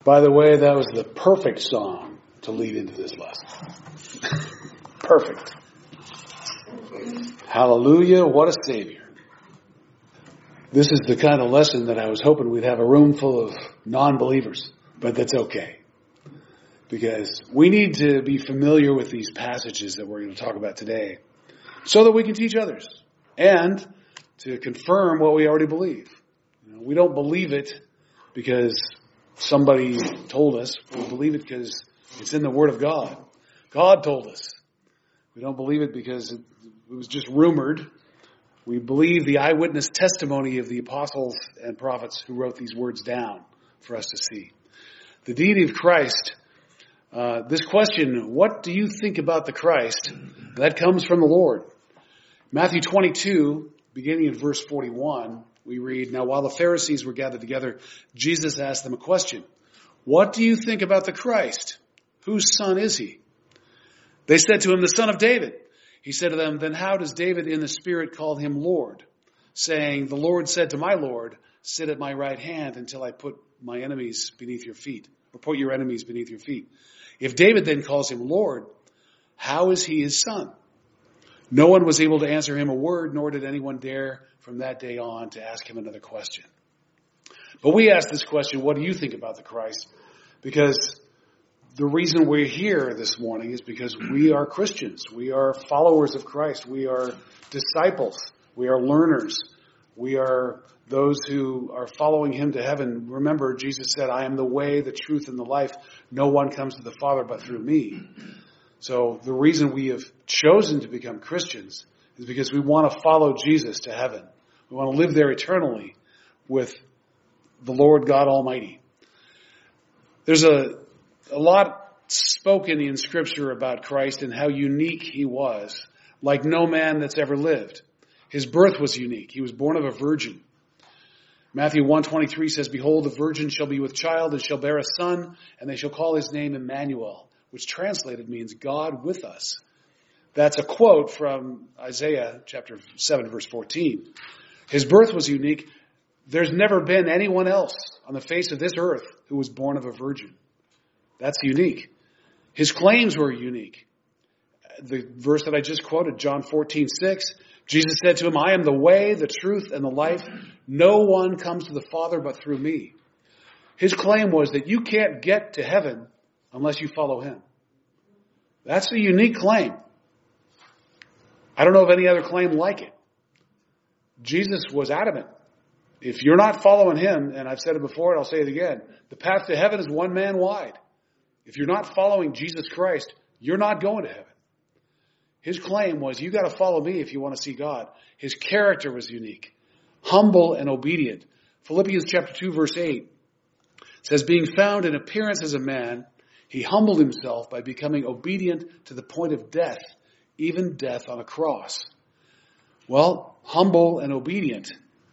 By the way, that was the perfect song to lead into this lesson. Perfect. Hallelujah, what a Savior. This is the kind of lesson that I was hoping we'd have a room full of non-believers, but that's okay. Because we need to be familiar with these passages that we're going to talk about today so that we can teach others and to confirm what we already believe. We don't believe it because somebody told us. We believe it because it's in the Word of God. God told us. We don't believe it because it was just rumored. We believe the eyewitness testimony of the apostles and prophets who wrote these words down for us to see. The deity of Christ. This question, what do you think about the Christ? That comes from the Lord. Matthew 22, beginning in verse 41, we read, "Now while the Pharisees were gathered together, Jesus asked them a question. 'What do you think about the Christ? Whose son is he?' They said to him, 'The son of David.' He said to them, 'Then how does David in the Spirit call him Lord, saying, the Lord said to my Lord, sit at my right hand until I put my enemies beneath your feet, or put your enemies beneath your feet? If David then calls him Lord, how is he his son?' No one was able to answer him a word, nor did anyone dare from that day on to ask him another question." But we ask this question, what do you think about the Christ? Because the reason we're here this morning is because we are Christians. We are followers of Christ. We are disciples. We are learners. We are those who are following him to heaven. Remember, Jesus said, "I am the way, the truth, and the life. No one comes to the Father but through me." So the reason we have chosen to become Christians is because we want to follow Jesus to heaven. We want to live there eternally with the Lord God Almighty. There's a lot spoken in Scripture about Christ and how unique he was, like no man that's ever lived. His birth was unique. He was born of a virgin. Matthew 1:23 says, "Behold, the virgin shall be with child and shall bear a son, and they shall call his name Emmanuel," which translated means God with us. That's a quote from Isaiah chapter 7, verse 14. His birth was unique. There's never been anyone else on the face of this earth who was born of a virgin. That's unique. His claims were unique. The verse that I just quoted, John 14:6, Jesus said to him, "I am the way, the truth, and the life. No one comes to the Father but through me." His claim was that you can't get to heaven unless you follow him. That's a unique claim. I don't know of any other claim like it. Jesus was adamant. If you're not following him, and I've said it before and I'll say it again, the path to heaven is one man wide. If you're not following Jesus Christ, you're not going to heaven. His claim was, you got to follow me if you want to see God. His character was unique, humble and obedient. Philippians chapter 2, verse 8 says, "Being found in appearance as a man, he humbled himself by becoming obedient to the point of death, even death on a cross." Well, humble and obedient.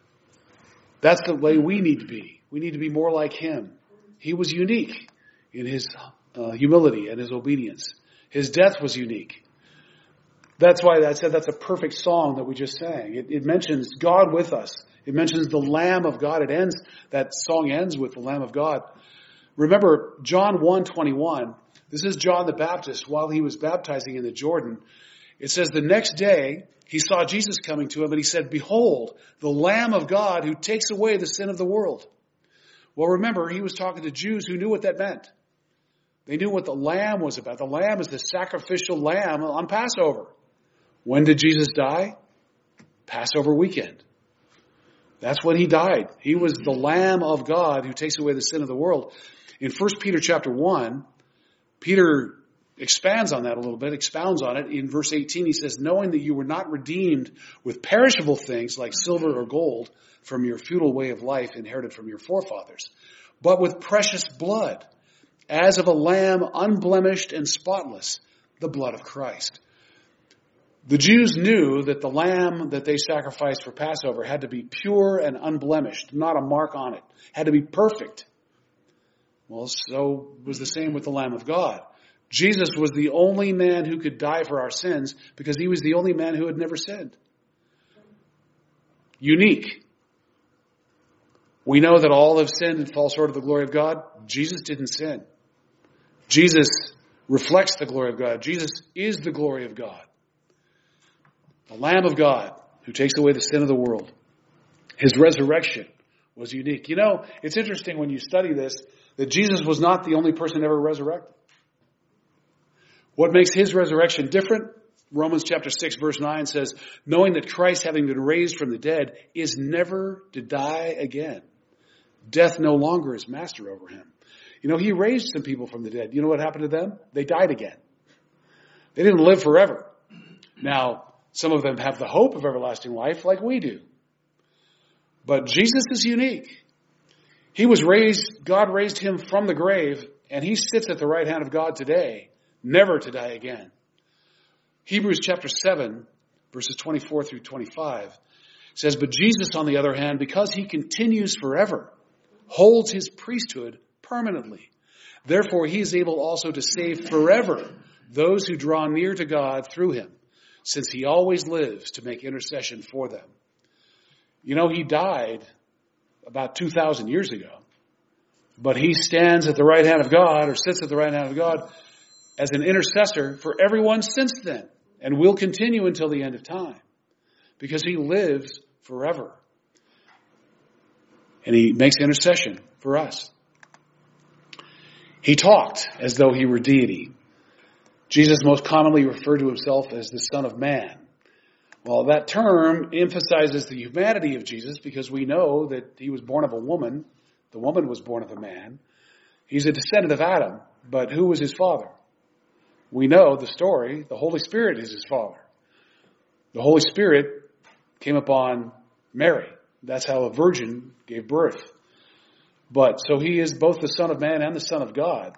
That's the way we need to be. We need to be more like him. He was unique in his humility and his obedience. His death was unique. That's why I said that's a perfect song that we just sang. It mentions God with us. It mentions the Lamb of God. That song ends with the Lamb of God. Remember, John 1:21, this is John the Baptist while he was baptizing in the Jordan. It says the next day he saw Jesus coming to him and he said, "Behold, the Lamb of God who takes away the sin of the world." Well, remember, he was talking to Jews who knew what that meant. They knew what the lamb was about. The lamb is the sacrificial lamb on Passover. When did Jesus die? Passover weekend. That's when he died. He was the Lamb of God who takes away the sin of the world. In 1 Peter chapter 1, Peter expands on that a little bit, expounds on it. In verse 18, he says, "Knowing that you were not redeemed with perishable things like silver or gold from your futile way of life inherited from your forefathers, but with precious blood, as of a lamb unblemished and spotless, the blood of Christ." The Jews knew that the lamb that they sacrificed for Passover had to be pure and unblemished, not a mark on it. Had to be perfect. Well, so was the same with the Lamb of God. Jesus was the only man who could die for our sins because he was the only man who had never sinned. Unique. We know that all have sinned and fall short of the glory of God. Jesus didn't sin. Jesus reflects the glory of God. Jesus is the glory of God. The Lamb of God who takes away the sin of the world. His resurrection was unique. You know, it's interesting when you study this that Jesus was not the only person ever resurrected. What makes his resurrection different? Romans chapter 6 verse 9 says, knowing that Christ, having been raised from the dead, is never to die again. Death no longer is master over him. You know, he raised some people from the dead. You know what happened to them? They died again. They didn't live forever. Now, some of them have the hope of everlasting life like we do. But Jesus is unique. He was raised, God raised him from the grave, and he sits at the right hand of God today, never to die again. Hebrews chapter 7, verses 24 through 25 says, but Jesus, on the other hand, because he continues forever, holds his priesthood permanently. Therefore, he is able also to save forever those who draw near to God through him, since he always lives to make intercession for them. You know, he died about 2,000 years ago, but he stands at the right hand of God, or sits at the right hand of God, as an intercessor for everyone since then, and will continue until the end of time, because he lives forever. And he makes intercession for us. He talked as though he were deity. Jesus most commonly referred to himself as the Son of Man. Well, that term emphasizes the humanity of Jesus because we know that he was born of a woman. The woman was born of a man. He's a descendant of Adam, but who was his father? We know the story. The Holy Spirit is his father. The Holy Spirit came upon Mary. That's how a virgin gave birth. But so he is both the Son of Man and the Son of God.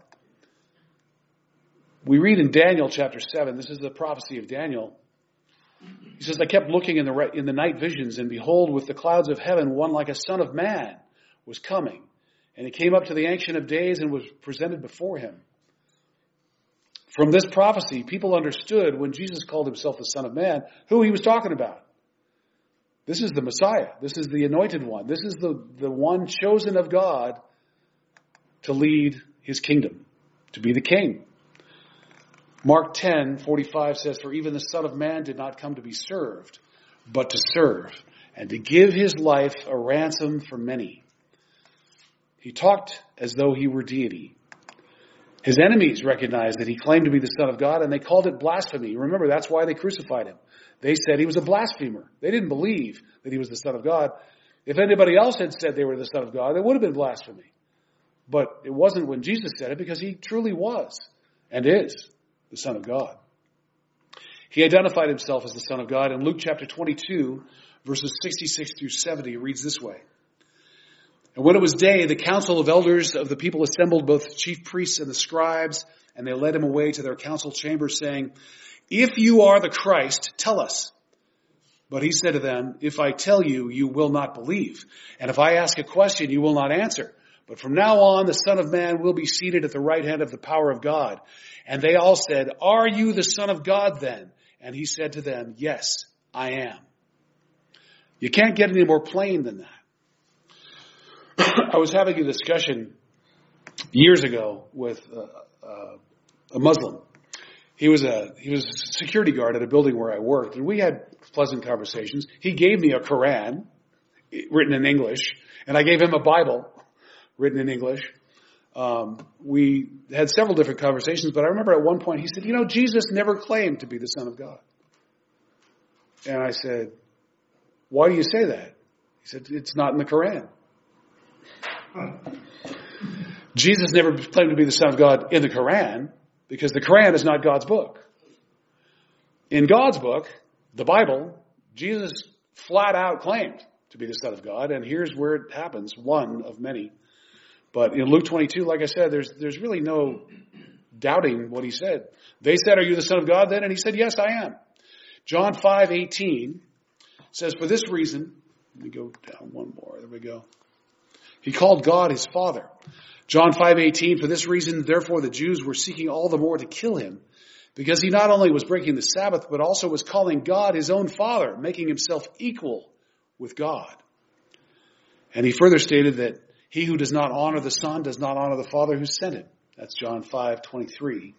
We read in Daniel chapter 7, this is the prophecy of Daniel. He says, I kept looking in the night visions, and behold, with the clouds of heaven, one like a son of man was coming. And he came up to the Ancient of Days and was presented before him. From this prophecy, people understood when Jesus called himself the Son of Man, who he was talking about. This is the Messiah. This is the anointed one. This is the one chosen of God to lead his kingdom, to be the king. Mark 10:45 says, for even the Son of Man did not come to be served, but to serve, and to give his life a ransom for many. He talked as though he were deity. His enemies recognized that he claimed to be the Son of God, and they called it blasphemy. Remember, that's why they crucified him. They said he was a blasphemer. They didn't believe that he was the Son of God. If anybody else had said they were the Son of God, it would have been blasphemy. But it wasn't when Jesus said it, because he truly was and is the Son of God. He identified himself as the Son of God. In Luke chapter 22, verses 66 through 70, reads this way. And when it was day, the council of elders of the people assembled, both the chief priests and the scribes, and they led him away to their council chamber, saying, if you are the Christ, tell us. But he said to them, if I tell you, you will not believe. And if I ask a question, you will not answer. But from now on, the Son of Man will be seated at the right hand of the power of God. And they all said, are you the Son of God then? And he said to them, yes, I am. You can't get any more plain than that. I was having a discussion years ago with a Muslim. He was a security guard at a building where I worked, and we had pleasant conversations. He gave me a Quran written in English, and I gave him a Bible written in English. We had several different conversations, but I remember at one point he said, Jesus never claimed to be the Son of God. And I said, why do you say that? He said, it's not in the Quran. Jesus never claimed to be the Son of God in the Quran, because the Quran is not God's book. In God's book, the Bible, Jesus flat out claimed to be the Son of God, and here's where it happens, one of many. But in Luke 22, like I said, there's really no doubting what he said. They said, are you the Son of God then? And he said, yes, I am. John 5:18 says, for this reason, let me go down one more, there we go. He called God his Father. John 5:18, for this reason, therefore, the Jews were seeking all the more to kill him, because he not only was breaking the Sabbath, but also was calling God his own Father, making himself equal with God. And he further stated that He who does not honor the Son does not honor the Father who sent him. That's John 5:23.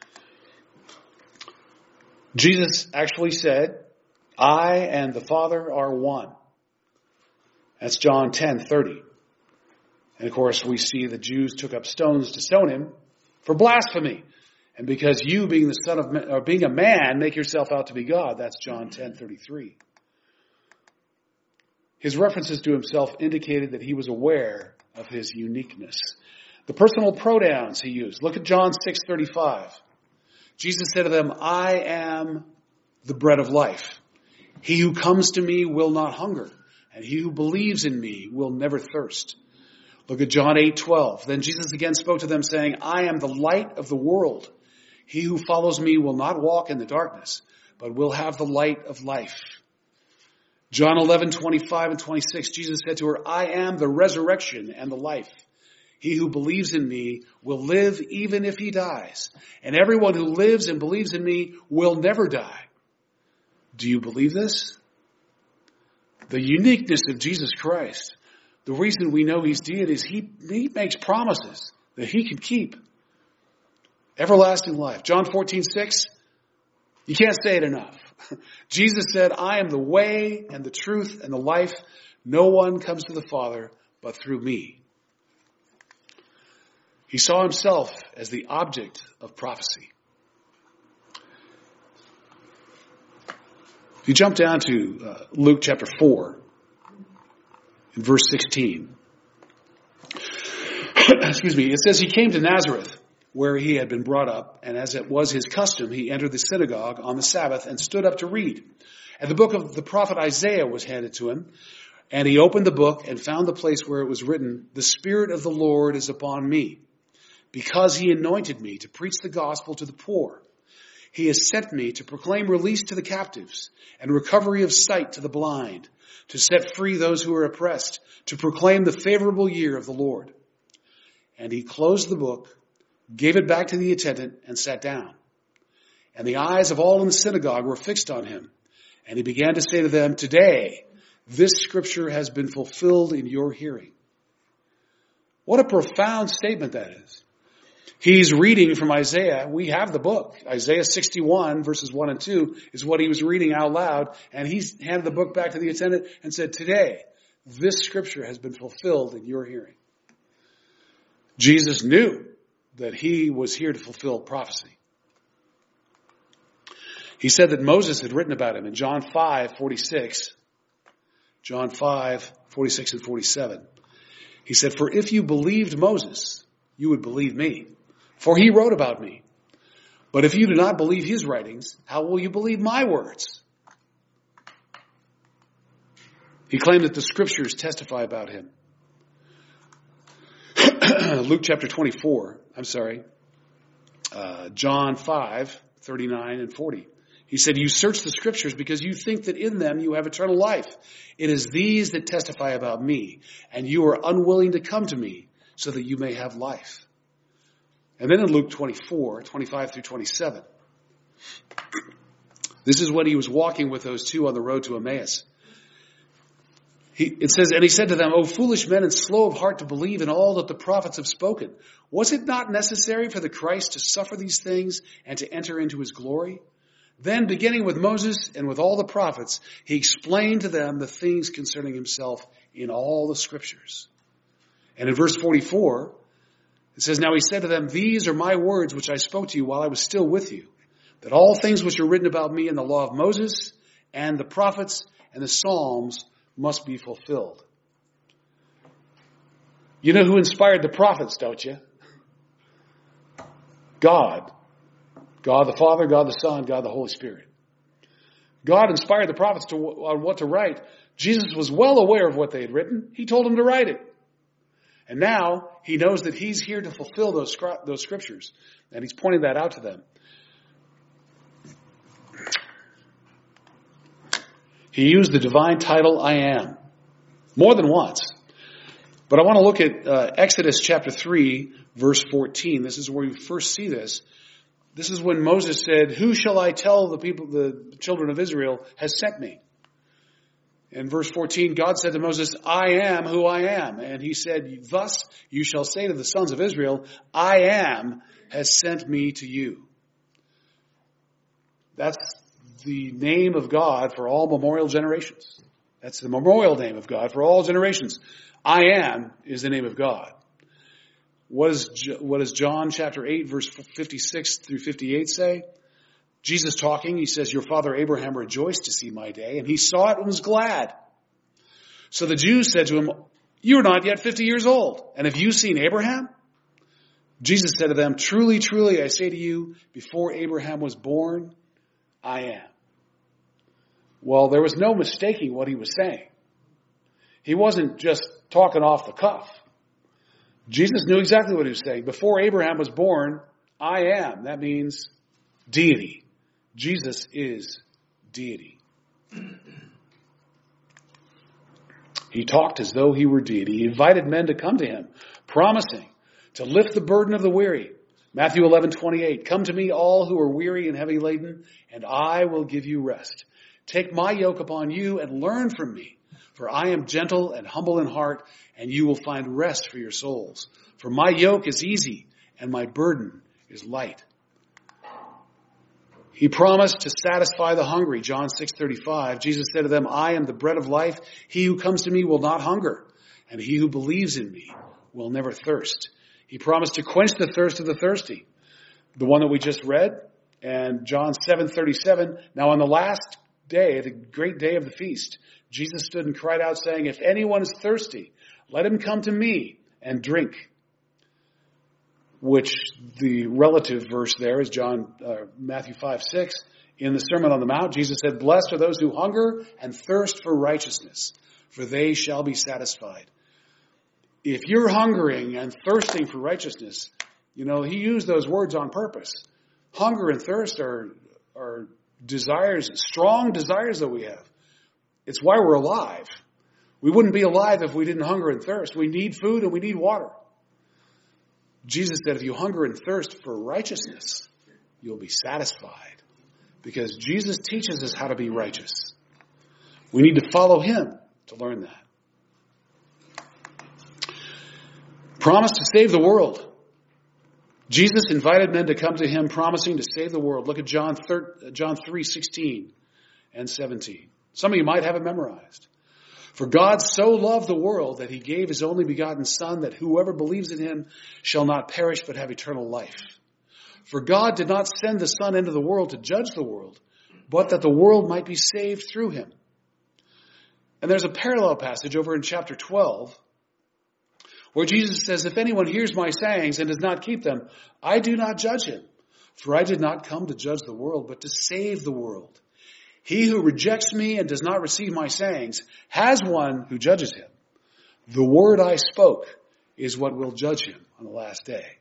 Jesus actually said, I and the Father are one. That's John 10:30. And of course, we see the Jews took up stones to stone him for blasphemy. And because you, being the son of man, or being a man, make yourself out to be God. That's John 10:33. His references to himself indicated that he was aware of his uniqueness. The personal pronouns he used. Look at John 6:35. Jesus said to them, I am the bread of life. He who comes to me will not hunger, and he who believes in me will never thirst. Look at John 8:12. Then Jesus again spoke to them, saying, I am the light of the world. He who follows me will not walk in the darkness, but will have the light of life. John 11:25 and 26, Jesus said to her, I am the resurrection and the life. He who believes in me will live even if he dies. And everyone who lives and believes in me will never die. Do you believe this? The uniqueness of Jesus Christ. The reason we know he's deity is he makes promises that he can keep. Everlasting life. John 14:6. You can't say it enough. Jesus said, I am the way and the truth and the life. No one comes to the Father but through me. He saw himself as the object of prophecy. If you jump down to Luke chapter 4, in verse 16. Excuse me. It says he came to Nazareth, where he had been brought up, and as it was his custom, he entered the synagogue on the Sabbath and stood up to read. And the book of the prophet Isaiah was handed to him, and he opened the book and found the place where it was written, The Spirit of the Lord is upon me, because he anointed me to preach the gospel to the poor. He has sent me to proclaim release to the captives and recovery of sight to the blind, to set free those who are oppressed, to proclaim the favorable year of the Lord. And he closed the book, gave it back to the attendant, and sat down. And the eyes of all in the synagogue were fixed on him. And he began to say to them, Today, this scripture has been fulfilled in your hearing. What a profound statement that is. He's reading from Isaiah. We have the book. Isaiah 61 verses 1 and 2 is what he was reading out loud. And he handed the book back to the attendant and said, Today, this scripture has been fulfilled in your hearing. Jesus knew that he was here to fulfill prophecy. He said that Moses had written about him in John 5:46. John 5:46 and 47. He said, For if you believed Moses, you would believe me, for he wrote about me. But if you do not believe his writings, how will you believe my words? He claimed that the scriptures testify about him. Luke chapter 24, John 5:39 and 40. He said, You search the scriptures because you think that in them you have eternal life. It is these that testify about me, and you are unwilling to come to me so that you may have life. And then in Luke 24:25 through 27, this is when he was walking with those two on the road to Emmaus. It says, And he said to them, O foolish men and slow of heart to believe in all that the prophets have spoken. Was it not necessary for the Christ to suffer these things and to enter into his glory? Then, beginning with Moses and with all the prophets, he explained to them the things concerning himself in all the scriptures. And in verse 44, it says, Now he said to them, These are my words which I spoke to you while I was still with you, that all things which are written about me in the law of Moses and the prophets and the Psalms must be fulfilled. You know who inspired the prophets, don't you? God. God the Father, God the Son, God the Holy Spirit. God inspired the prophets on what to write. Jesus was well aware of what they had written. He told them to write it. And now he knows that he's here to fulfill those scriptures. And he's pointing that out to them. He used the divine title, I am, more than once. But I want to look at Exodus chapter 3, verse 14. This is where we first see this. This is when Moses said, Who shall I tell the people, the children of Israel, has sent me? In verse 14, God said to Moses, I am who I am. And he said, thus you shall say to the sons of Israel, I am has sent me to you. That's the name of God for all memorial generations. That's the memorial name of God for all generations. I am is the name of God. What does John chapter 8 verse 56 through 58 say? Jesus talking, he says, your father Abraham rejoiced to see my day, and he saw it and was glad. So the Jews said to him, you're not yet 50 years old, and have you seen Abraham? Jesus said to them, truly, truly, I say to you, before Abraham was born, I am. Well, there was no mistaking what he was saying. He wasn't just talking off the cuff. Jesus knew exactly what he was saying. Before Abraham was born, I am. That means deity. Jesus is deity. He talked as though he were deity. He invited men to come to him, promising to lift the burden of the weary. Matthew 11:28, come to me all who are weary and heavy laden, and I will give you rest. Take my yoke upon you and learn from me, for I am gentle and humble in heart, and you will find rest for your souls. For my yoke is easy and my burden is light. He promised to satisfy the hungry. John 6:35. Jesus said to them, I am the bread of life. He who comes to me will not hunger, and he who believes in me will never thirst. He promised to quench the thirst of the thirsty. The one that we just read. And John 7:37. Now on the last day, the great day of the feast, Jesus stood and cried out saying, if anyone is thirsty, let him come to me and drink. Which the relative verse there is Matthew 5:6. In the Sermon on the Mount, Jesus said, blessed are those who hunger and thirst for righteousness, for they shall be satisfied. If you're hungering and thirsting for righteousness, he used those words on purpose. Hunger and thirst are desires, strong desires that we have. It's why we're alive. We wouldn't be alive if we didn't hunger and thirst. We need food and we need water. Jesus said, if you hunger and thirst for righteousness, you'll be satisfied. Because Jesus teaches us how to be righteous. We need to follow him to learn that. Promise to save the world. Jesus invited men to come to him, promising to save the world. Look at John 3:16 and 17. Some of you might have it memorized. For God so loved the world that he gave his only begotten Son, that whoever believes in him shall not perish but have eternal life. For God did not send the Son into the world to judge the world, but that the world might be saved through him. And there's a parallel passage over in chapter 12, where Jesus says, if anyone hears my sayings and does not keep them, I do not judge him. For I did not come to judge the world, but to save the world. He who rejects me and does not receive my sayings has one who judges him. The word I spoke is what will judge him on the last day.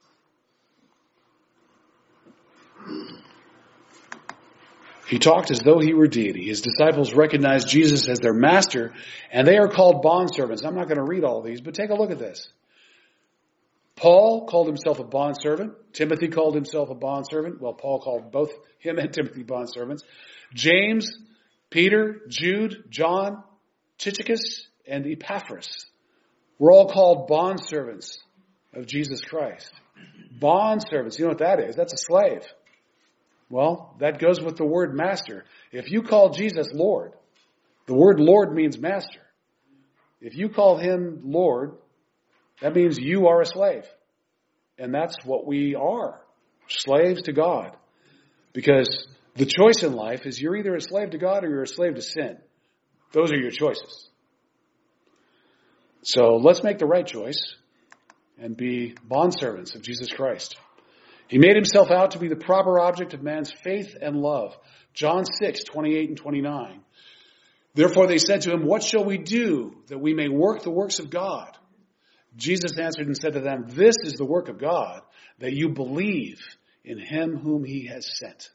He talked as though he were deity. His disciples recognized Jesus as their master, and they are called bondservants. I'm not going to read all these, but take a look at this. Paul called himself a bondservant. Timothy called himself a bondservant. Well, Paul called both him and Timothy bondservants. James, Peter, Jude, John, Tychicus, and Epaphras were all called bondservants of Jesus Christ. Bondservants, you know what that is? That's a slave. Well, that goes with the word master. If you call Jesus Lord, the word Lord means master. If you call him Lord, that means you are a slave. And that's what we are, slaves to God. Because the choice in life is you're either a slave to God or you're a slave to sin. Those are your choices. So let's make the right choice and be bondservants of Jesus Christ. He made himself out to be the proper object of man's faith and love. John 6:28 and 29. Therefore they said to him, what shall we do that we may work the works of God? Jesus answered and said to them, this is the work of God, that you believe in him whom he has sent.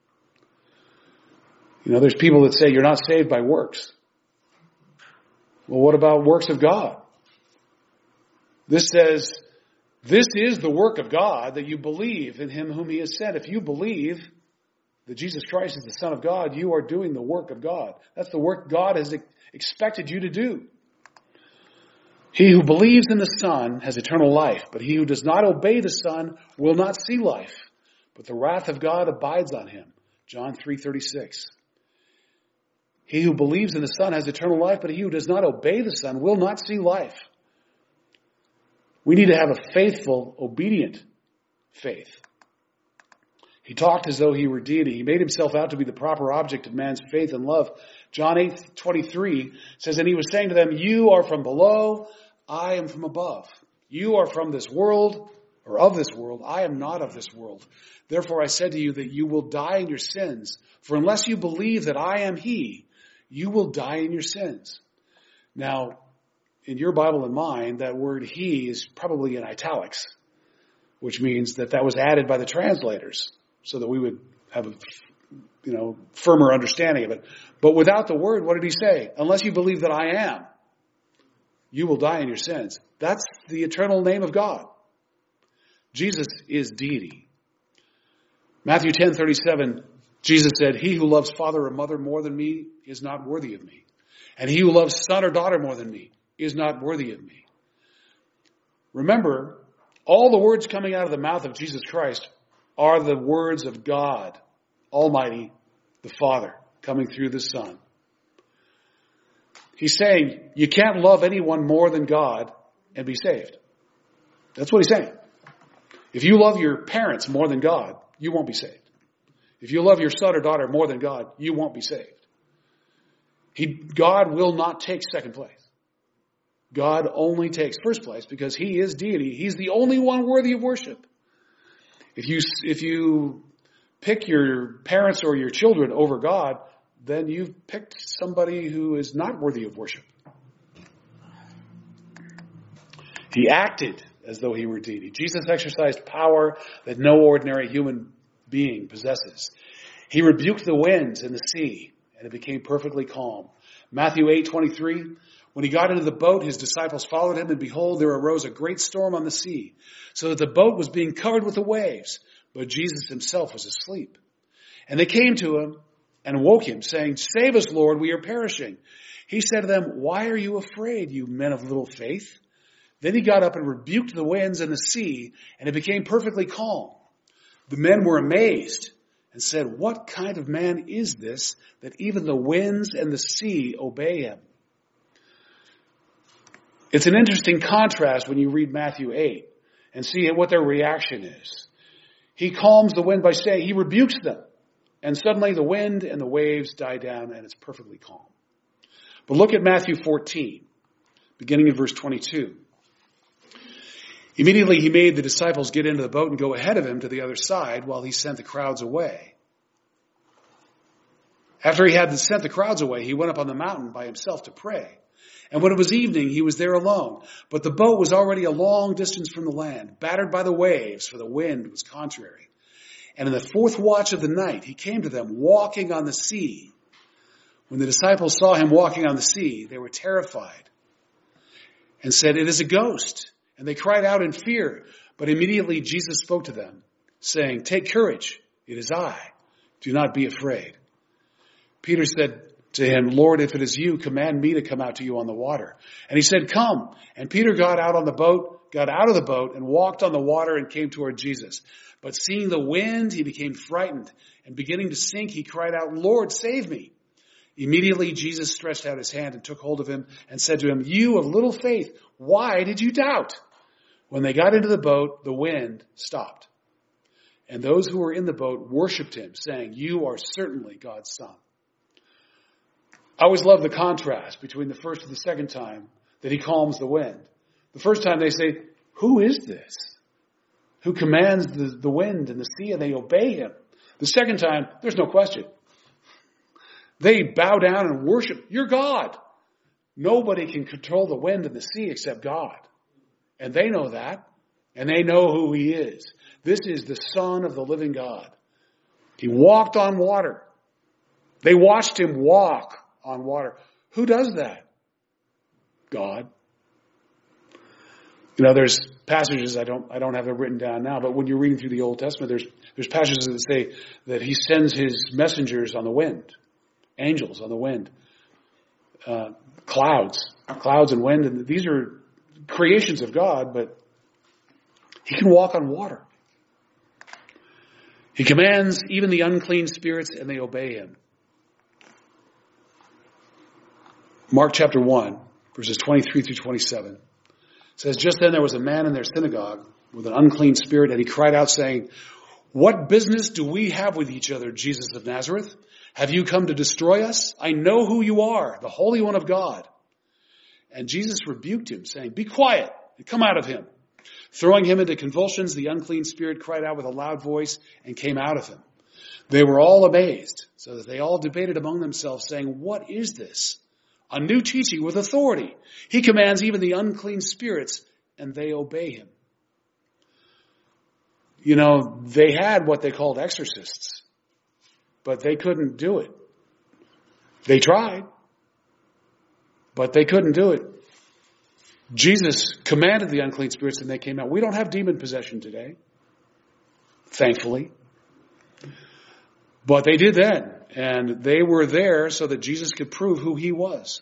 There's people that say you're not saved by works. Well, what about works of God? This says, this is the work of God, that you believe in him whom he has sent. If you believe, that Jesus Christ is the Son of God, you are doing the work of God. That's the work God has expected you to do. He who believes in the Son has eternal life, but he who does not obey the Son will not see life, but the wrath of God abides on him. John 3:36. He who believes in the Son has eternal life, but he who does not obey the Son will not see life. We need to have a faithful, obedient faith. He talked as though he were deity. He made himself out to be the proper object of man's faith and love. John 8:23 says, and he was saying to them, you are from below, I am from above. You are from this world, or of this world. I am not of this world. Therefore I said to you that you will die in your sins. For unless you believe that I am he, you will die in your sins. Now, in your Bible and mine, that word he is probably in italics, which means that was added by the translators so that we would have a firmer understanding of it. But without the word, what did he say? Unless you believe that I am, you will die in your sins. That's the eternal name of God. Jesus is deity. Matthew 10:37, Jesus said, he who loves father or mother more than me is not worthy of me. And he who loves son or daughter more than me is not worthy of me. Remember, all the words coming out of the mouth of Jesus Christ are the words of God Almighty, the Father, coming through the Son. He's saying you can't love anyone more than God and be saved. That's what he's saying. If you love your parents more than God, you won't be saved. If you love your son or daughter more than God, you won't be saved. God will not take second place. God only takes first place because he is deity. He's the only one worthy of worship. If you pick your parents or your children over God, then you've picked somebody who is not worthy of worship. He acted as though he were deity. Jesus exercised power that no ordinary human being possesses. He rebuked the winds and the sea, and it became perfectly calm. Matthew 8:23, when he got into the boat, his disciples followed him, and behold, there arose a great storm on the sea, so that the boat was being covered with the waves, but Jesus himself was asleep. And they came to him and woke him, saying, save us, Lord, we are perishing. He said to them, why are you afraid, you men of little faith? Then he got up and rebuked the winds and the sea, and it became perfectly calm. The men were amazed and said, what kind of man is this, that even the winds and the sea obey him? It's an interesting contrast when you read Matthew 8 and see what their reaction is. He calms the wind by saying, he rebukes them. And suddenly the wind and the waves die down and it's perfectly calm. But look at Matthew 14, beginning in verse 22. Immediately he made the disciples get into the boat and go ahead of him to the other side while he sent the crowds away. After he had sent the crowds away, he went up on the mountain by himself to pray. And when it was evening, he was there alone. But the boat was already a long distance from the land, battered by the waves, for the wind was contrary. And in the fourth watch of the night, he came to them walking on the sea. When the disciples saw him walking on the sea, they were terrified and said, it is a ghost. And they cried out in fear. But immediately Jesus spoke to them, saying, take courage, it is I. Do not be afraid. Peter said to him, Lord, if it is you, command me to come out to you on the water. And he said, come. And Peter got out of the boat and walked on the water and came toward Jesus. But seeing the wind, he became frightened, and beginning to sink, he cried out, Lord, save me. Immediately Jesus stretched out his hand and took hold of him and said to him, you of little faith, why did you doubt? When they got into the boat, the wind stopped. And those who were in the boat worshipped him, saying, you are certainly God's son. I always love the contrast between the first and the second time that he calms the wind. The first time they say, who is this who commands the wind and the sea, and they obey him? The second time, there's no question. They bow down and worship, you're God. Nobody can control the wind and the sea except God. And they know that, and they know who he is. This is the Son of the living God. He walked on water. They watched him walk on water. Who does that? God. There's passages, I don't have them written down now, but when you're reading through the Old Testament, there's passages that say that he sends his messengers on the wind, angels on the wind, clouds and wind, and these are creations of God, but he can walk on water. He commands even the unclean spirits, and they obey him. Mark chapter 1, verses 23 through 27. Says, just then there was a man in their synagogue with an unclean spirit, and he cried out saying, what business do we have with each other, Jesus of Nazareth? Have you come to destroy us? I know who you are, the Holy One of God. And Jesus rebuked him, saying, be quiet and come out of him. Throwing him into convulsions, the unclean spirit cried out with a loud voice and came out of him. They were all amazed, so that they all debated among themselves, saying, what is this? A new teaching with authority. He commands even the unclean spirits, and they obey him. They had what they called exorcists, but they couldn't do it. They tried, but they couldn't do it. Jesus commanded the unclean spirits, and they came out. We don't have demon possession today, thankfully. But they did then. And they were there so that Jesus could prove who he was.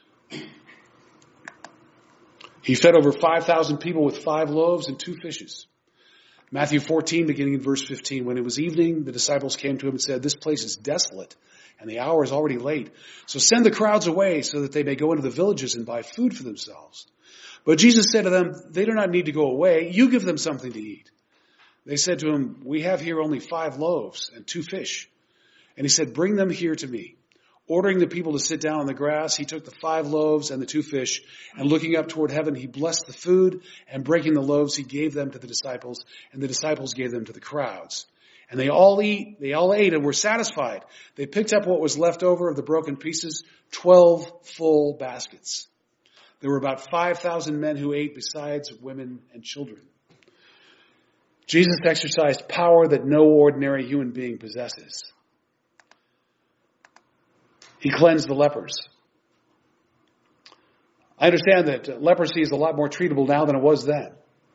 He fed over 5,000 people with 5 loaves and 2 fishes. Matthew 14, beginning in verse 15. When it was evening, the disciples came to him and said, this place is desolate, and the hour is already late. So send the crowds away so that they may go into the villages and buy food for themselves. But Jesus said to them, they do not need to go away. You give them something to eat. They said to him, we have here only 5 loaves and 2 fish. And he said, bring them here to me. Ordering the people to sit down on the grass, he took the 5 loaves and the 2 fish, and looking up toward heaven, he blessed the food, and breaking the loaves, he gave them to the disciples, and the disciples gave them to the crowds. And they all ate and were satisfied. They picked up what was left over of the broken pieces, 12 full baskets. There were about 5,000 men who ate, besides women and children. Jesus exercised power that no ordinary human being possesses. He cleansed the lepers. I understand that leprosy is a lot more treatable now than it was then.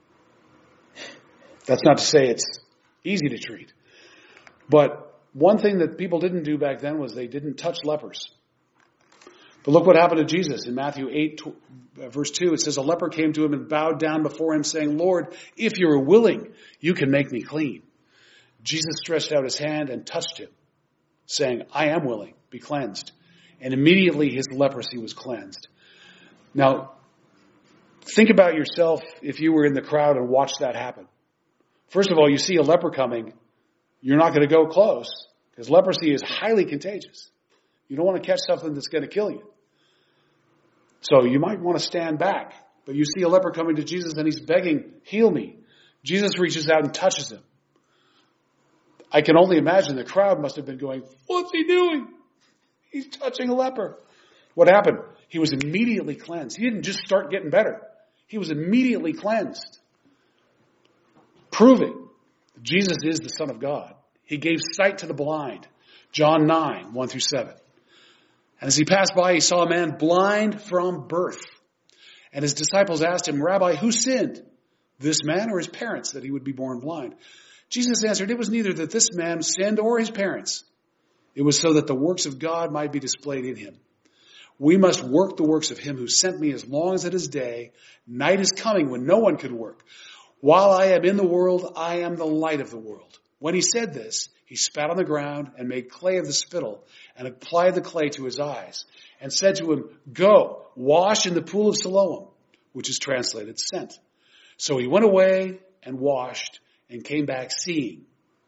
That's not to say it's easy to treat. But one thing that people didn't do back then was they didn't touch lepers. But look what happened to Jesus in Matthew 8, verse 2. It says, a leper came to him and bowed down before him, saying, Lord, if you are willing, you can make me clean. Jesus stretched out his hand and touched him, saying, I am willing, be cleansed. And immediately his leprosy was cleansed. Now, think about yourself if you were in the crowd and watched that happen. First of all, you see a leper coming, you're not going to go close, because leprosy is highly contagious. You don't want to catch something that's going to kill you. So you might want to stand back. But you see a leper coming to Jesus and he's begging, heal me. Jesus reaches out and touches him. I can only imagine the crowd must have been going, what's he doing? He's touching a leper. What happened? He was immediately cleansed. He didn't just start getting better. He was immediately cleansed. Proving that Jesus is the Son of God. He gave sight to the blind. John 9, 1 through 7. And as he passed by, he saw a man blind from birth. And his disciples asked him, Rabbi, who sinned, this man or his parents, that he would be born blind? Jesus answered, it was neither that this man sinned or his parents. It was so that the works of God might be displayed in him. We must work the works of him who sent me as long as it is day. Night is coming when no one can work. While I am in the world, I am the light of the world. When he said this, he spat on the ground and made clay of the spittle and applied the clay to his eyes and said to him, go, wash in the pool of Siloam, which is translated sent. So he went away and washed and came back seeing.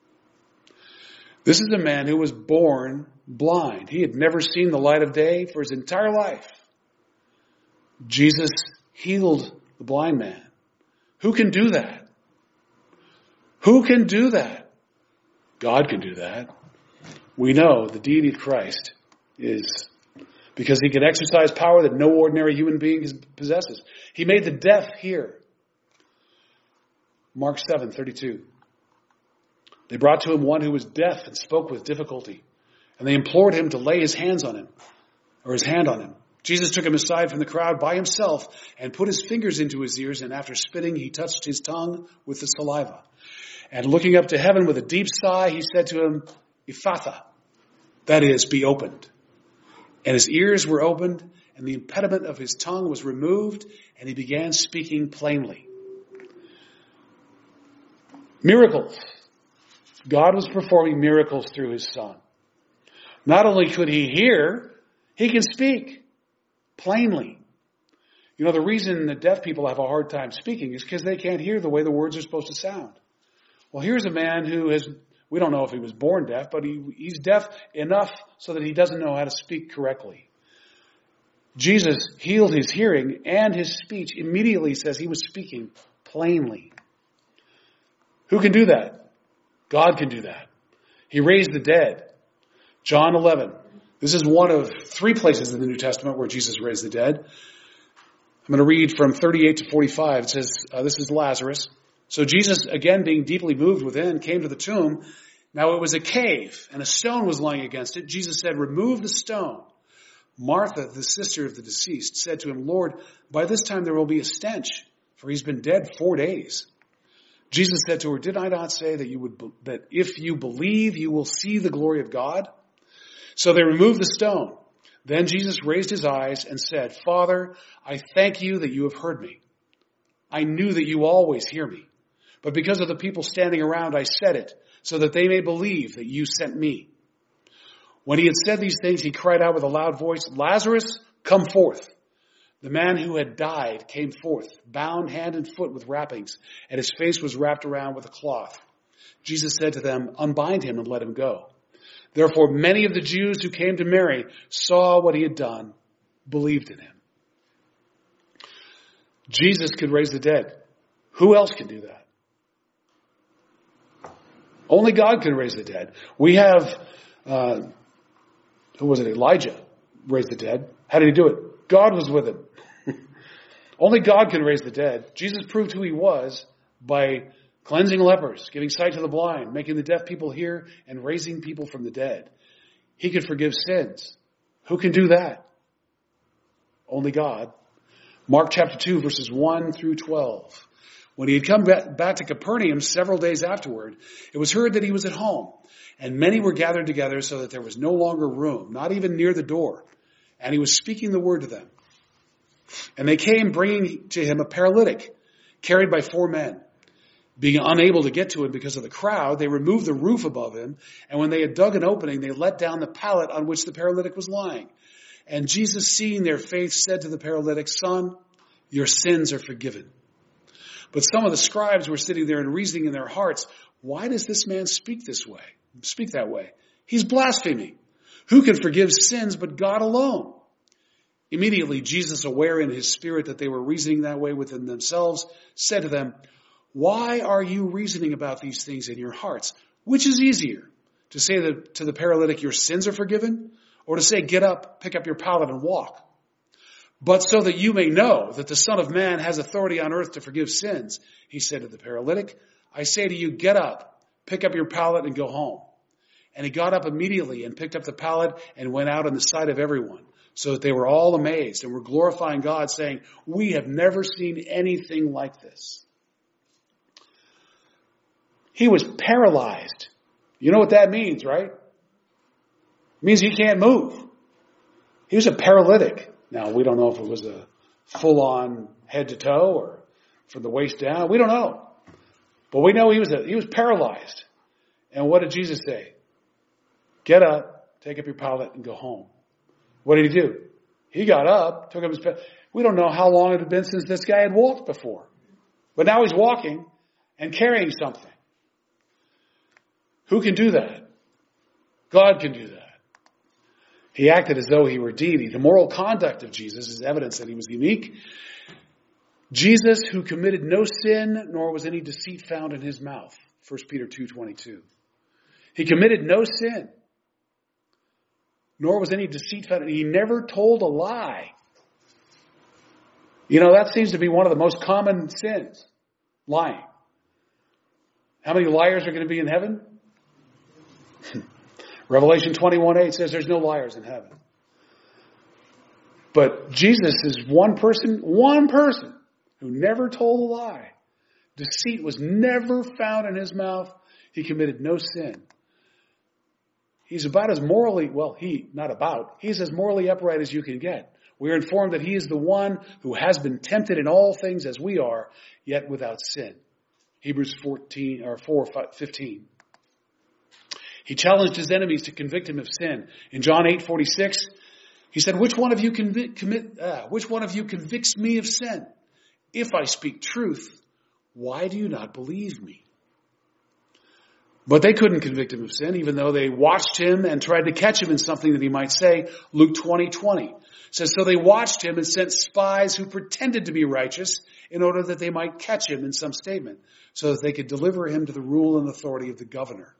This is a man who was born blind. He had never seen the light of day for his entire life. Jesus healed the blind man. Who can do that? Who can do that? God can do that. We know the deity of Christ is because he can exercise power that no ordinary human being possesses. He made the deaf hear. Mark 7:32. They brought to him one who was deaf and spoke with difficulty. And they implored him to lay his hand on him. Jesus took him aside from the crowd by himself and put his fingers into his ears, and after spitting, he touched his tongue with the saliva. And looking up to heaven with a deep sigh, he said to him, Ephphatha, that is, be opened. And his ears were opened, and the impediment of his tongue was removed, and he began speaking plainly. Miracles. God was performing miracles through his Son. Not only could he hear, he can speak plainly. You know, the reason the deaf people have a hard time speaking is because they can't hear the way the words are supposed to sound. Well, here's a man who we don't know if he was born deaf, but he's deaf enough so that he doesn't know how to speak correctly. Jesus healed his hearing and his speech. Immediately says he was speaking plainly. Who can do that? God can do that. He raised the dead. John 11. This is one of 3 places in the New Testament where Jesus raised the dead. I'm going to read from 38 to 45. It says, this is Lazarus. So Jesus, again being deeply moved within, came to the tomb. Now it was a cave, and a stone was lying against it. Jesus said, remove the stone. Martha, the sister of the deceased, said to him, Lord, by this time there will be a stench, for he's been dead 4 days. Jesus said to her, did I not say that if you believe, you will see the glory of God? So they removed the stone. Then Jesus raised his eyes and said, Father, I thank you that you have heard me. I knew that you always hear me. But because of the people standing around, I said it, so that they may believe that you sent me. When he had said these things, he cried out with a loud voice, Lazarus, come forth. The man who had died came forth, bound hand and foot with wrappings, and his face was wrapped around with a cloth. Jesus said to them, unbind him and let him go. Therefore, many of the Jews who came to Mary saw what he had done, believed in him. Jesus could raise the dead. Who else can do that? Only God can raise the dead. We have, Elijah raised the dead. How did he do it? God was with him. Only God can raise the dead. Jesus proved who he was by cleansing lepers, giving sight to the blind, making the deaf people hear, and raising people from the dead. He could forgive sins. Who can do that? Only God. Mark chapter 2, verses 1 through 12. When he had come back to Capernaum several days afterward, it was heard that he was at home, and many were gathered together so that there was no longer room, not even near the door. And he was speaking the word to them. And they came bringing to him a paralytic, carried by 4 men. Being unable to get to him because of the crowd, they removed the roof above him, and when they had dug an opening, they let down the pallet on which the paralytic was lying. And Jesus, seeing their faith, said to the paralytic, Son, your sins are forgiven. But some of the scribes were sitting there and reasoning in their hearts, why does this man speak that way? He's blaspheming. Who can forgive sins but God alone? Immediately, Jesus, aware in his spirit that they were reasoning that way within themselves, said to them, why are you reasoning about these things in your hearts? Which is easier, to say to the paralytic, your sins are forgiven, or to say, get up, pick up your pallet and walk? But so that you may know that the Son of Man has authority on earth to forgive sins, he said to the paralytic, I say to you, get up, pick up your pallet and go home. And he got up immediately and picked up the pallet and went out in the sight of everyone, so that they were all amazed and were glorifying God, saying, we have never seen anything like this. He was paralyzed. You know what that means, right? It means he can't move. He was a paralytic. Now, we don't know if it was a full-on head to toe or from the waist down. We don't know. But we know he was paralyzed. And what did Jesus say? Get up, take up your pallet, and go home. What did he do? He got up, took up his pallet. We don't know how long it had been since this guy had walked before. But now he's walking and carrying something. Who can do that? God can do that. He acted as though he were deity. The moral conduct of Jesus is evidence that he was unique. Jesus, who committed no sin, nor was any deceit found in his mouth. 1 Peter 2:22. He committed no sin, nor was any deceit found. He never told a lie. You know, that seems to be one of the most common sins. Lying. How many liars are going to be in heaven? Revelation 21:8 says there's no liars in heaven. But Jesus is one person who never told a lie. Deceit was never found in his mouth. He committed no sin. He's about as morally, he's as morally upright as you can get. We are informed that he is the one who has been tempted in all things as we are, yet without sin. Hebrews 4:15. He challenged his enemies to convict him of sin. In John 8:46, he said, which one of you convicts me of sin? If I speak truth, why do you not believe me? But they couldn't convict him of sin, even though they watched him and tried to catch him in something that he might say. Luke 20:20 says, so they watched him and sent spies who pretended to be righteous in order that they might catch him in some statement, so that they could deliver him to the rule and authority of the governor.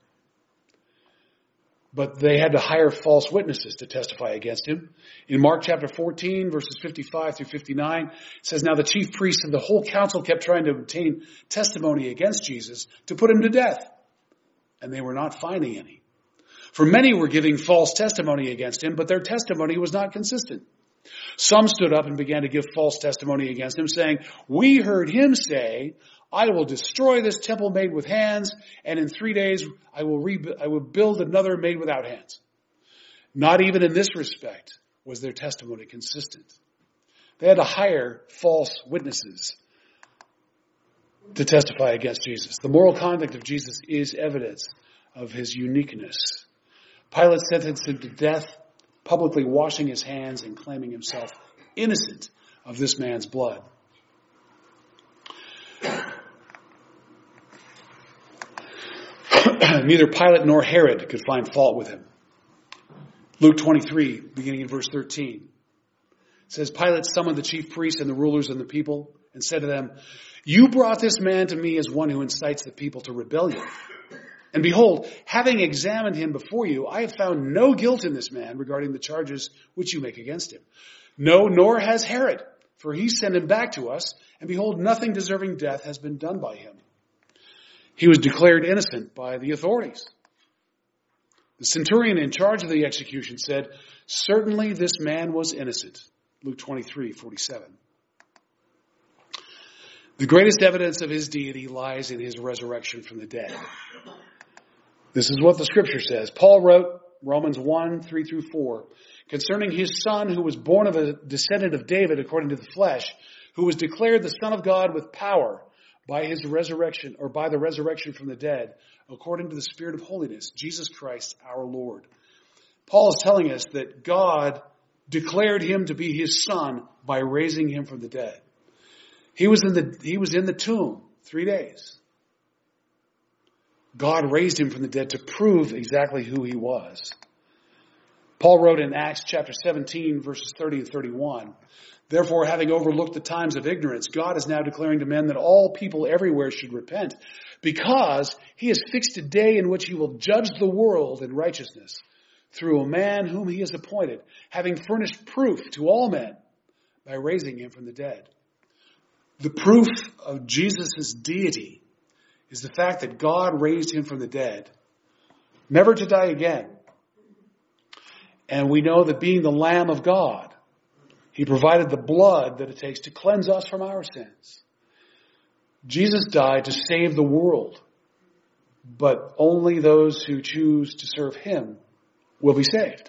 But they had to hire false witnesses to testify against him. In Mark chapter 14, verses 55 through 59, it says, now the chief priests and the whole council kept trying to obtain testimony against Jesus to put him to death. And they were not finding any. For many were giving false testimony against him, but their testimony was not consistent. Some stood up and began to give false testimony against him, saying, we heard him say, I will destroy this temple made with hands, and in 3 days I will build another made without hands. Not even in this respect was their testimony consistent. They had to hire false witnesses to testify against Jesus. The moral conduct of Jesus is evidence of his uniqueness. Pilate sentenced him to death, publicly washing his hands and claiming himself innocent of this man's blood. Neither Pilate nor Herod could find fault with him. Luke 23, beginning in verse 13, says, Pilate summoned the chief priests and the rulers and the people and said to them, you brought this man to me as one who incites the people to rebellion. And behold, having examined him before you, I have found no guilt in this man regarding the charges which you make against him. No, nor has Herod, for he sent him back to us, and behold, nothing deserving death has been done by him. He was declared innocent by the authorities. The centurion in charge of the execution said, certainly this man was innocent. Luke 23:47. The greatest evidence of his deity lies in his resurrection from the dead. This is what the scripture says. Paul wrote, Romans 1:3 through 4, concerning his son who was born of a descendant of David according to the flesh, who was declared the Son of God with power by his resurrection, or by the resurrection from the dead, according to the Spirit of holiness, Jesus Christ our Lord. Paul is telling us that God declared him to be his son by raising him from the dead. He was in the tomb 3 days. God raised him from the dead to prove exactly who he was. Paul wrote in Acts chapter 17, verses 30 and 31, therefore, having overlooked the times of ignorance, God is now declaring to men that all people everywhere should repent, because he has fixed a day in which he will judge the world in righteousness through a man whom he has appointed, having furnished proof to all men by raising him from the dead. The proof of Jesus' deity is the fact that God raised him from the dead, never to die again. And we know that being the Lamb of God, he provided the blood that it takes to cleanse us from our sins. Jesus died to save the world, but only those who choose to serve him will be saved.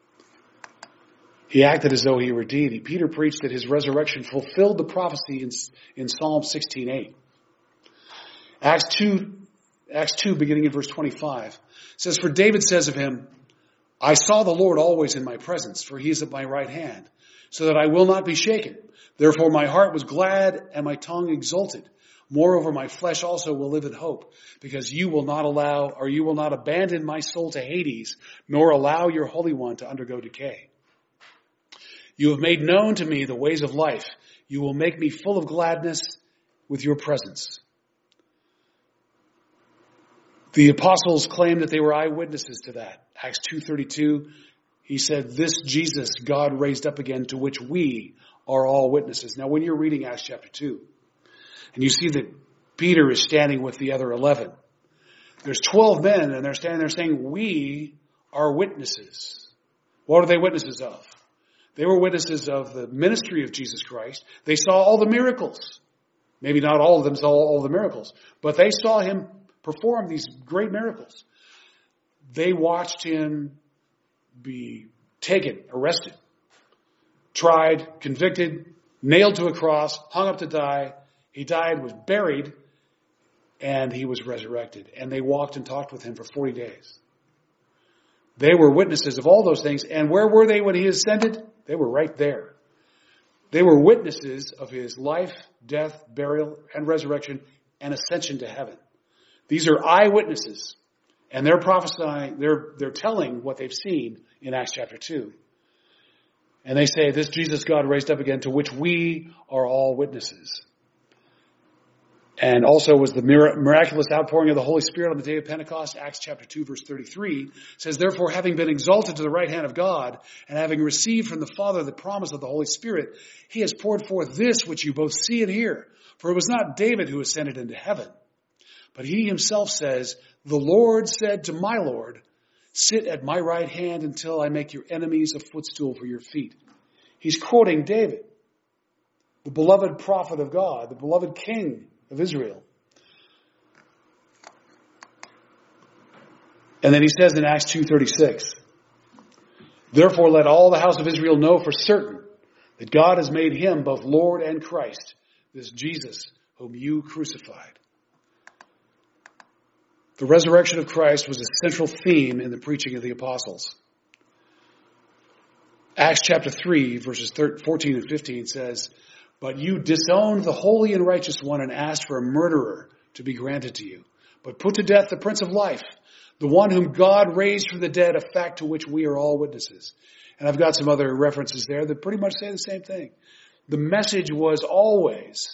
He acted as though he were deity. Peter preached that his resurrection fulfilled the prophecy in Psalm 16:8. Acts 2, beginning in verse 25, says, for David says of him, I saw the Lord always in my presence, for he is at my right hand, so that I will not be shaken. Therefore my heart was glad and my tongue exulted. Moreover, my flesh also will live in hope, because you will not abandon my soul to Hades, nor allow your Holy One to undergo decay. You have made known to me the ways of life. You will make me full of gladness with your presence. The apostles claimed that they were eyewitnesses to that. Acts 2:32, he said, this Jesus God raised up again, to which we are all witnesses. Now when you're reading Acts chapter 2, and you see that Peter is standing with the other 11, there's 12 men, and they're standing there saying, we are witnesses. What are they witnesses of? They were witnesses of the ministry of Jesus Christ. They saw all the miracles. Maybe not all of them saw all the miracles, but they saw him perform these great miracles. They watched him be taken, arrested, tried, convicted, nailed to a cross, hung up to die. He died, was buried, and he was resurrected. And they walked and talked with him for 40 days. They were witnesses of all those things. And where were they when he ascended? They were right there. They were witnesses of his life, death, burial, and resurrection, and ascension to heaven. These are eyewitnesses. And they're prophesying, they're telling what they've seen in Acts chapter 2. And they say, this Jesus God raised up again, to which we are all witnesses. And also was the miraculous outpouring of the Holy Spirit on the day of Pentecost. Acts chapter 2 verse 33 says, therefore, having been exalted to the right hand of God, and having received from the Father the promise of the Holy Spirit, he has poured forth this which you both see and hear. For it was not David who ascended into heaven, but he himself says, the Lord said to my Lord, sit at my right hand until I make your enemies a footstool for your feet. He's quoting David, the beloved prophet of God, the beloved king of Israel. And then he says in Acts 2:36, therefore let all the house of Israel know for certain that God has made him both Lord and Christ, this Jesus whom you crucified. The resurrection of Christ was a central theme in the preaching of the apostles. Acts chapter 3 verses 14 and 15 says, but you disowned the holy and righteous one and asked for a murderer to be granted to you. But put to death the Prince of Life, the one whom God raised from the dead, a fact to which we are all witnesses. And I've got some other references there that pretty much say the same thing. The message was always,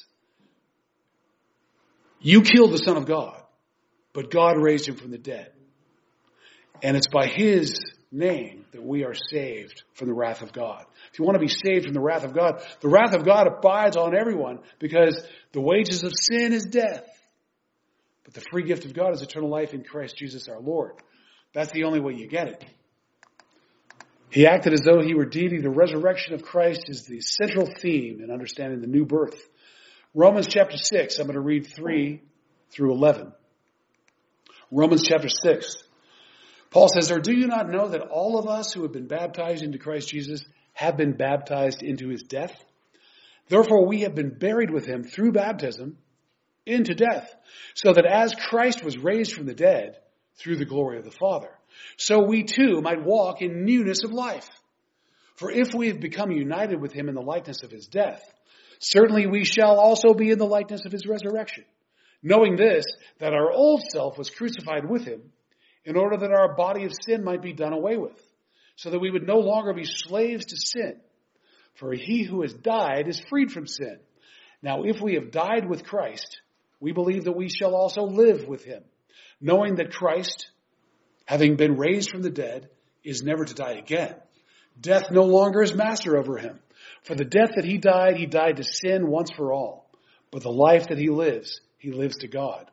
you killed the Son of God, but God raised him from the dead. And it's by his name that we are saved from the wrath of God. If you want to be saved from the wrath of God abides on everyone, because the wages of sin is death. But the free gift of God is eternal life in Christ Jesus our Lord. That's the only way you get it. He acted as though he were deity. The resurrection of Christ is the central theme in understanding the new birth. Romans chapter 6, I'm going to read 3 through 11. Romans chapter 6. Paul says, or do you not know that all of us who have been baptized into Christ Jesus have been baptized into his death? Therefore we have been buried with him through baptism into death, so that as Christ was raised from the dead through the glory of the Father, so we too might walk in newness of life. For if we have become united with him in the likeness of his death, certainly we shall also be in the likeness of his resurrection, knowing this, that our old self was crucified with him, in order that our body of sin might be done away with, so that we would no longer be slaves to sin. For he who has died is freed from sin. Now, if we have died with Christ, we believe that we shall also live with him, knowing that Christ, having been raised from the dead, is never to die again. Death no longer is master over him. For the death that he died to sin once for all. But the life that he lives to God.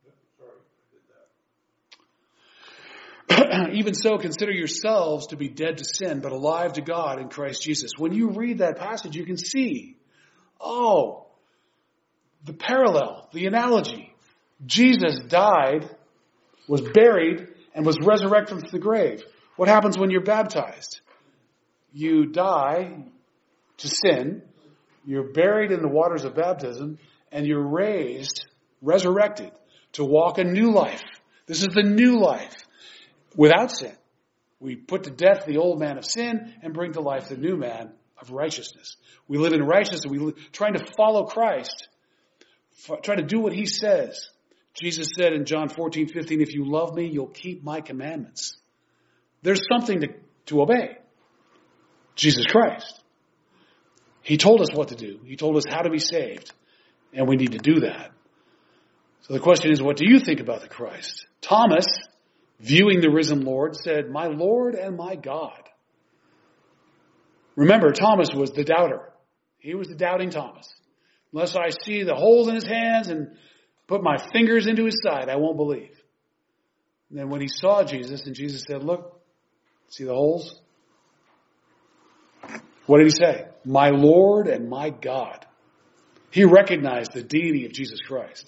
Even so, consider yourselves to be dead to sin, but alive to God in Christ Jesus. When you read that passage, you can see, the parallel, the analogy. Jesus died, was buried, and was resurrected from the grave. What happens when you're baptized? You die to sin, you're buried in the waters of baptism, and you're resurrected, to walk a new life. This is the new life. Without sin. We put to death the old man of sin and bring to life the new man of righteousness. We live in righteousness. Trying to follow Christ. Try to do what he says. Jesus said in John 14:15, if you love me, you'll keep my commandments. There's something to obey. Jesus Christ. He told us what to do. He told us how to be saved. And we need to do that. So the question is, what do you think about the Christ? Thomas, viewing the risen Lord, said, my Lord and my God. Remember, Thomas was the doubter. He was the doubting Thomas. Unless I see the holes in his hands and put my fingers into his side, I won't believe. And then when he saw Jesus, and Jesus said, look, see the holes? What did he say? My Lord and my God. He recognized the deity of Jesus Christ.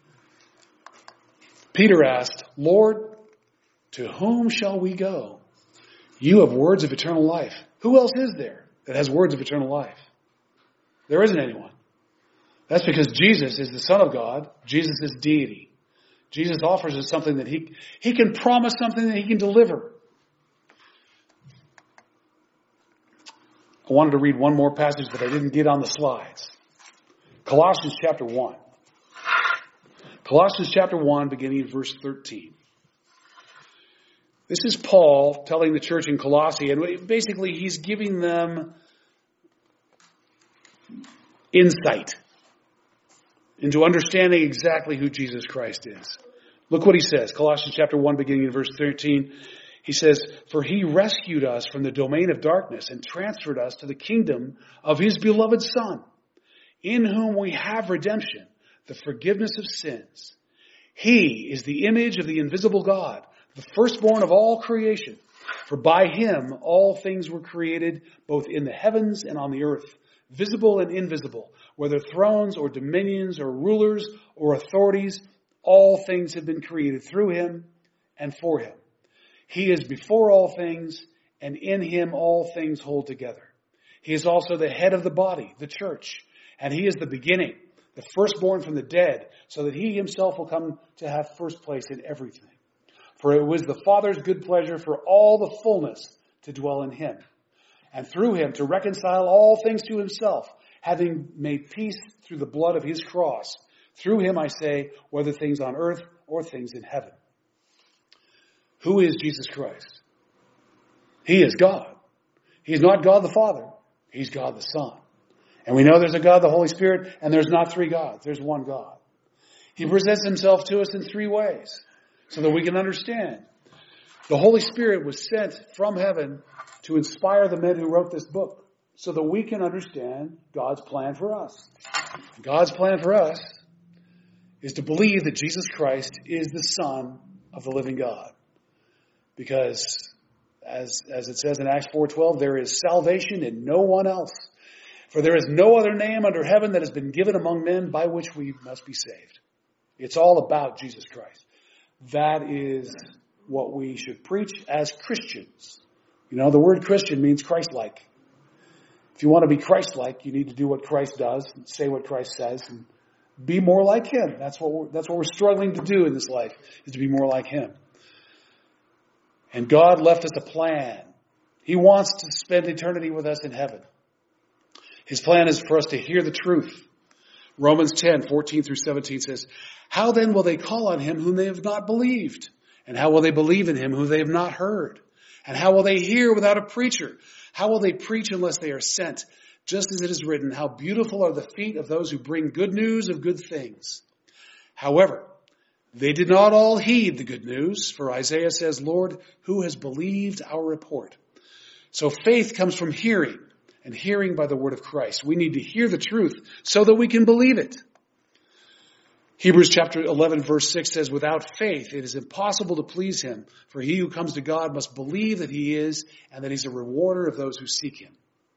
Peter asked, Lord, to whom shall we go? You have words of eternal life. Who else is there that has words of eternal life? There isn't anyone. That's because Jesus is the Son of God. Jesus is deity. Jesus offers us something that he can promise, something that he can deliver. I wanted to read one more passage that I didn't get on the slides. Colossians chapter 1. Colossians chapter 1, beginning in verse 13. This is Paul telling the church in Colossae, and basically he's giving them insight into understanding exactly who Jesus Christ is. Look what he says. Colossians chapter 1, beginning in verse 13. He says, for he rescued us from the domain of darkness and transferred us to the kingdom of his beloved Son, in whom we have redemption, the forgiveness of sins. He is the image of the invisible God, the firstborn of all creation. For by him all things were created, both in the heavens and on the earth, visible and invisible, whether thrones or dominions or rulers or authorities, all things have been created through him and for him. He is before all things, and in him all things hold together. He is also the head of the body, the church, and he is the beginning, the firstborn from the dead, so that he himself will come to have first place in everything. For it was the Father's good pleasure for all the fullness to dwell in him, and through him to reconcile all things to himself, having made peace through the blood of his cross. Through him, I say, whether things on earth or things in heaven. Who is Jesus Christ? He is God. He's not God the Father. He's God the Son. And we know there's a God, the Holy Spirit, and there's not three gods. There's one God. He presents himself to us in three ways so that we can understand. The Holy Spirit was sent from heaven to inspire the men who wrote this book so that we can understand God's plan for us. God's plan for us is to believe that Jesus Christ is the Son of the living God. Because, as it says in Acts 4:12, there is salvation in no one else. For there is no other name under heaven that has been given among men by which we must be saved. It's all about Jesus Christ. That is what we should preach as Christians. You know, the word Christian means Christ-like. If you want to be Christ-like, you need to do what Christ does, and say what Christ says, and be more like him. That's what we're struggling to do in this life, is to be more like him. And God left us a plan. He wants to spend eternity with us in heaven. His plan is for us to hear the truth. Romans 10:14-17 says, how then will they call on him whom they have not believed? And how will they believe in him whom they have not heard? And how will they hear without a preacher? How will they preach unless they are sent? Just as it is written, how beautiful are the feet of those who bring good news of good things. However, they did not all heed the good news, for Isaiah says, Lord, who has believed our report? So faith comes from hearing, and hearing by the word of Christ. We need to hear the truth so that we can believe it. Hebrews chapter 11 verse 6 says, without faith it is impossible to please him, for he who comes to God must believe that he is, and that he's a rewarder of those who seek him.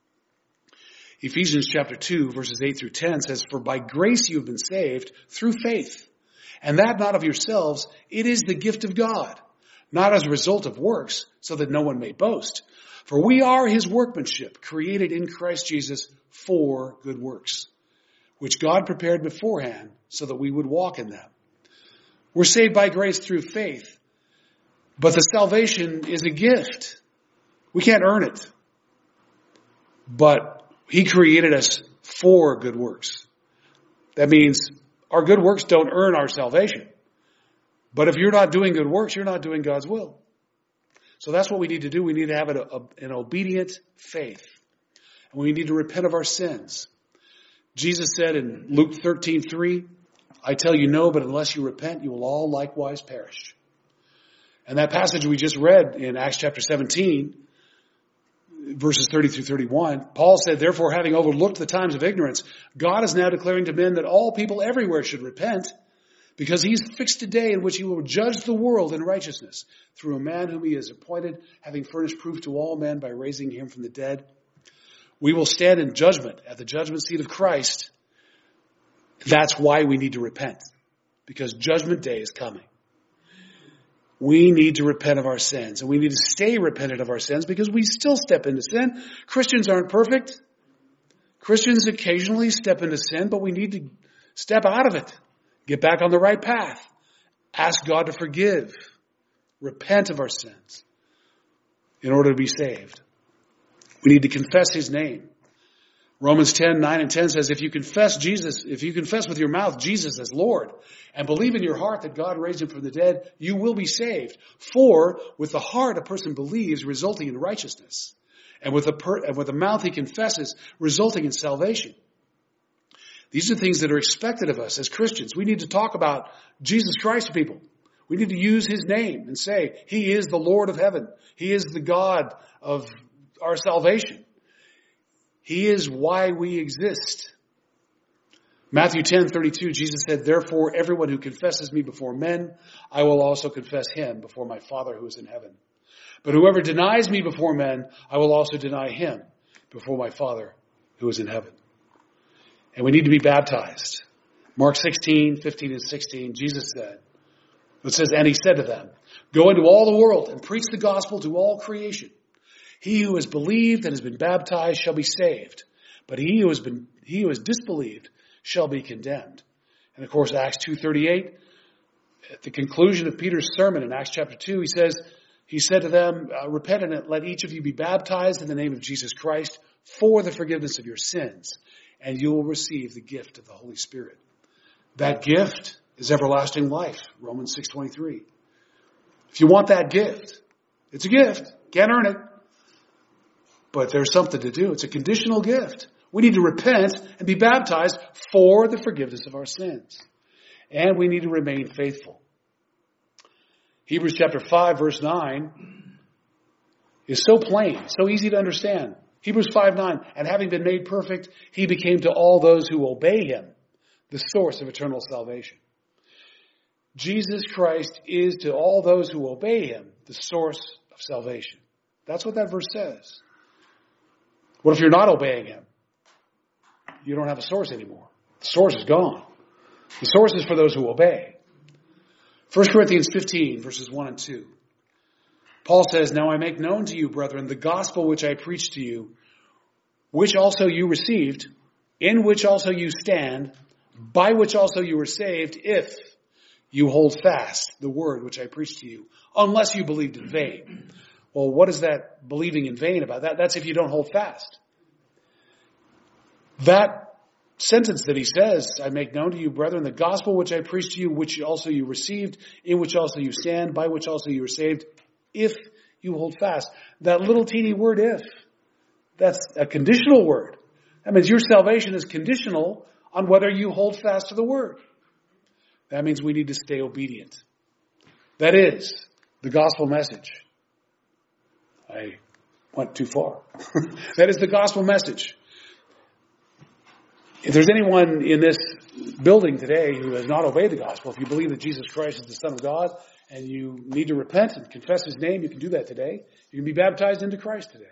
Ephesians chapter 2 verses 8-10 says, for by grace you have been saved through faith. And that not of yourselves, it is the gift of God, not as a result of works, so that no one may boast. For we are his workmanship, created in Christ Jesus for good works, which God prepared beforehand so that we would walk in them. We're saved by grace through faith, but the salvation is a gift. We can't earn it. But he created us for good works. That means our good works don't earn our salvation. But if you're not doing good works, you're not doing God's will. So that's what we need to do. We need to have an obedient faith. And we need to repent of our sins. Jesus said in Luke 13:3, I tell you no, but unless you repent, you will all likewise perish. And that passage we just read in Acts chapter 17, verses 30-31, Paul said, therefore, having overlooked the times of ignorance, God is now declaring to men that all people everywhere should repent, because he's fixed a day in which he will judge the world in righteousness through a man whom he has appointed, having furnished proof to all men by raising him from the dead. we will stand in judgment at the judgment seat of Christ. That's why we need to repent, because judgment day is coming. We need to repent of our sins, and we need to stay repentant of our sins because we still step into sin. Christians aren't perfect. Christians occasionally step into sin, but we need to step out of it, get back on the right path, ask God to forgive, repent of our sins in order to be saved. We need to confess his name. Romans 10:9 and 10 says, if you confess with your mouth Jesus as Lord and believe in your heart that God raised him from the dead, you will be saved. For with the heart a person believes, resulting in righteousness. And with the mouth he confesses, resulting in salvation. These are things that are expected of us as Christians. We need to talk about Jesus Christ to people. We need to use his name and say, he is the Lord of heaven. He is the God of our salvation. He is why we exist. Matthew 10:32, Jesus said, therefore everyone who confesses me before men, I will also confess him before my Father who is in heaven. But whoever denies me before men, I will also deny him before my Father who is in heaven. And we need to be baptized. Mark 16:15 and 16, Jesus said, it says, and he said to them, go into all the world and preach the gospel to all creation. He who has believed and has been baptized shall be saved, but he who has disbelieved shall be condemned. And of course, Acts 2:38, at the conclusion of Peter's sermon in Acts chapter 2, he said to them, repent and let each of you be baptized in the name of Jesus Christ for the forgiveness of your sins, and you will receive the gift of the Holy Spirit. That gift is everlasting life, Romans 6:23. If you want that gift, it's a gift. Can't earn it. But there's something to do. It's a conditional gift. We need to repent and be baptized for the forgiveness of our sins. And we need to remain faithful. Hebrews chapter 5 verse 9 is so plain, so easy to understand. Hebrews 5:9, and having been made perfect, he became to all those who obey him the source of eternal salvation. Jesus Christ is to all those who obey him the source of salvation. That's what that verse says. What if you're not obeying him? You don't have a source anymore. The source is gone. The source is for those who obey. 1 Corinthians 15, verses 1 and 2. Paul says, now I make known to you, brethren, the gospel which I preached to you, which also you received, in which also you stand, by which also you were saved, if you hold fast the word which I preached to you, unless you believed in vain. Well, what is that believing in vain about? That's if you don't hold fast. That sentence that he says, I make known to you, brethren, the gospel which I preached to you, which also you received, in which also you stand, by which also you are saved, if you hold fast. That little teeny word if, that's a conditional word. That means your salvation is conditional on whether you hold fast to the word. That means we need to stay obedient. That is the gospel message. I went too far. That is the gospel message. If there's anyone in this building today who has not obeyed the gospel, if you believe that Jesus Christ is the Son of God and you need to repent and confess his name, you can do that today. You can be baptized into Christ today.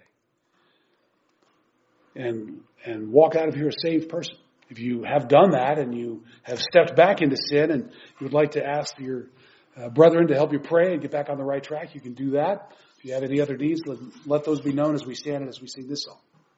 And walk out of here a saved person. If you have done that and you have stepped back into sin and you would like to ask your brethren to help you pray and get back on the right track, you can do that. If you have any other needs, let those be known as we stand and as we sing this song.